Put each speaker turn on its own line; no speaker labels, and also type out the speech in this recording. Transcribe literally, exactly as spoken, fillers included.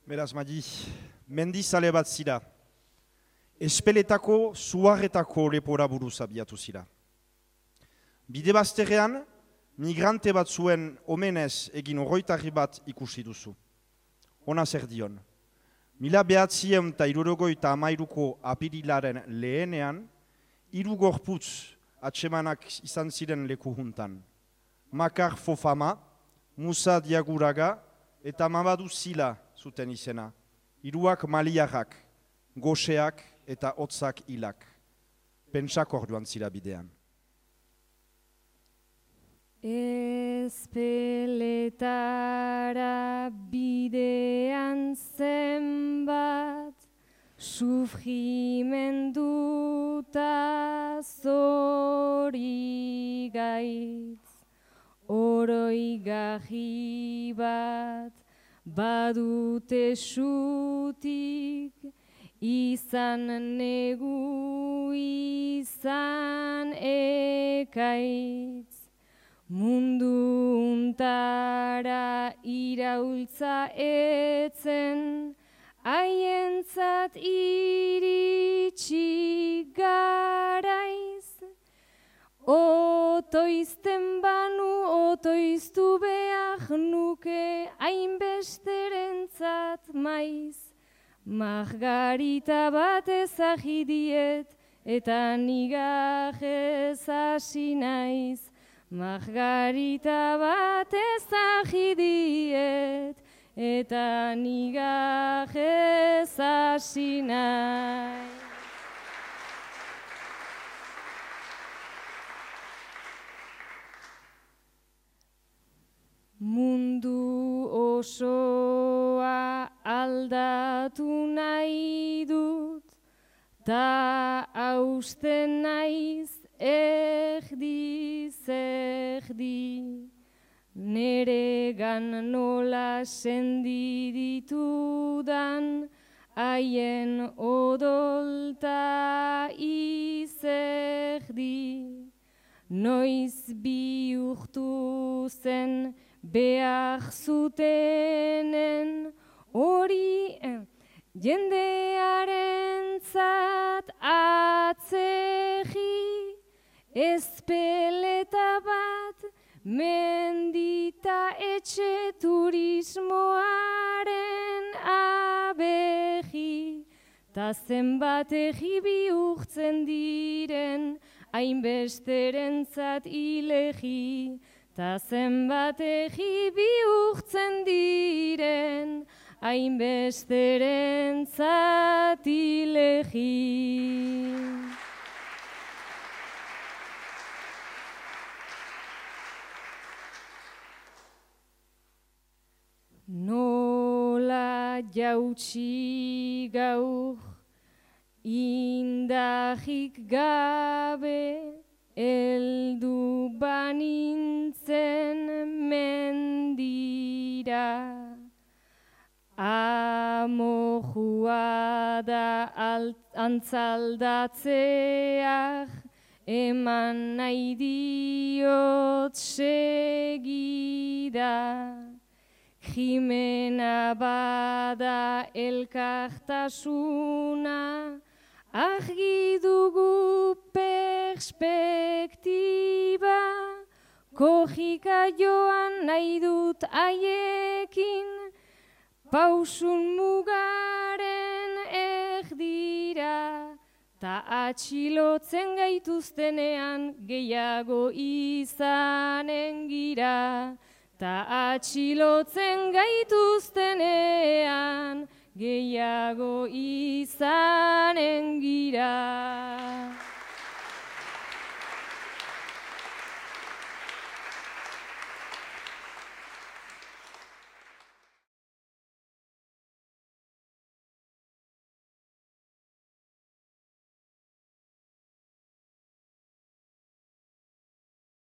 Beraz, Madi, mendizale bat zira. Espeletako, zuarretako lepora buruz abiatu zira. Bide bazterrean, migrante bat zuen omenez egin horroitarri bat ikusi duzu. Ona zer dion. Mila behatzien eta irurogoita amairuko apirilaren lehenean, hiru gorputz atsemanak izan ziren leku juntan. Makar Fofama, Musa Diaguraga eta Mamadu Zila zuten izena. Hiruak maliarrak, goseak eta hotzak hilak. Pentsak orduan zira bidean.
Ezpeletara bidean zenbat sufrimenduta zori gaitz, oroigarri bat badute sutik, izan negu izan ekaitz. Mundu untara iraultza etzen, haientzat iritsi garaiz. Otoizten banu, otoiztu behar nuke, hainbesterentzat maiz. Margarita bat ezagidiet, eta nigajez hasi naiz. Margarita bat ezagidiet, eta nigajez hasi naiz. Mundu osoa aldatu nahi dut, ta hausten naiz erdiz erdi. Neregan nola sendi ditudan, haien odolta izerdi. Noiz bihurtu zen behar zutenen hori jendearentzat atzegi. Ezpeleta bat mendita etxe turismoaren abeji. Ta zenbat egi bihurtzen diren hainbesterentzat ilegi. Ta zenbat egi bihurtzen diren hainbesterentzat ilegi. Nola jautsi gaur indarrik gabe, eldu banintzen mendira. Amorua da antzaldatzeak, eman nahi diot segida. Jimena bada elkartasuna, argi dugu perspektiba. Kojika joan nahi dut haiekin, pausun mugaren erdira. Ta atxilotzen gaituztenean gehiago izanen gira. Ta atxilotzen gaituztenean gehiago izanen